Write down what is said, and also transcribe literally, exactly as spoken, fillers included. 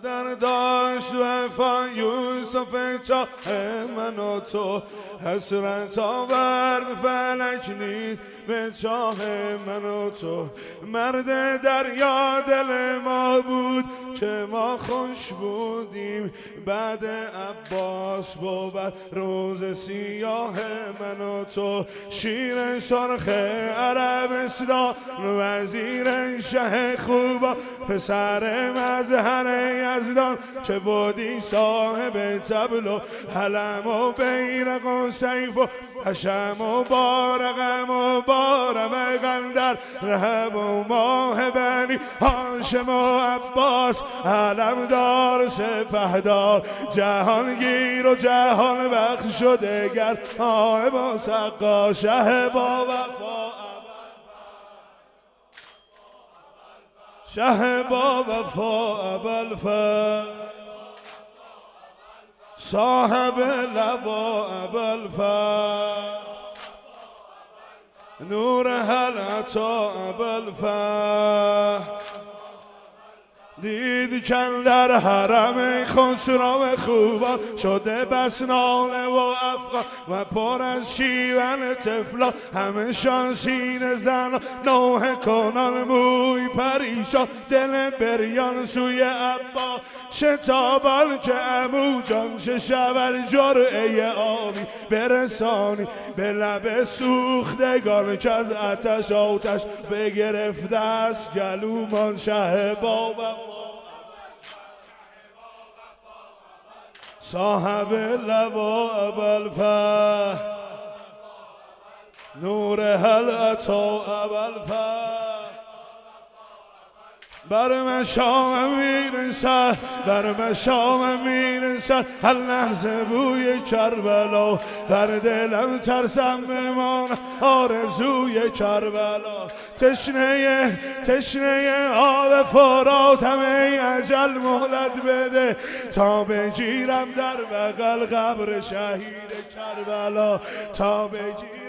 مادر داشت وفا یوسف چاه من و تو، حسرت آورد فلک نیست به چاه من و تو. مرد دریا دل ما بود که ما خوش بودیم، بعد عباس بود روز سیاه من و تو. شیر سرخ عربستان وزیر شه خوبا، پسر مظهر یزدان چه بودی صاحب طبل و علم و بیرق و سیف و حشم و بارقم و بارم قندر، رهب و ماه بنی هاشم و عباس، علمدار سپهدار جهانگیر و جهان بخش و دگر آه با سقا شه با وفا، شه با وفا ابوالفضل صاحب لوا ابوالفضل نور هل عطا ابوالفضل. دید کندر حرم خسرو خوبان شده بس ناله و افغان و پر از شیون طفلا، همه شان سینه زن نوحه کنان موی پریشان، دل بریان سوی عبا شتابان که عمو جان چه شود جرعه آبی برسانی به لب سوختگان که از آتش آتش بگرفته است گلومان. شه با وفا صاحب لوا ابوالفضل نور هل عطا ابوالفضل. بر مشام میرسد بر مشام میرسد هر لحظه بوی کربلا، بر دلم ترسم بمان آرزوی کربلا. تشنه تشنه آب فرات همه اجل مهلت بده تا بگیرم در بغل قبر شهید کربلا، تا بگیرم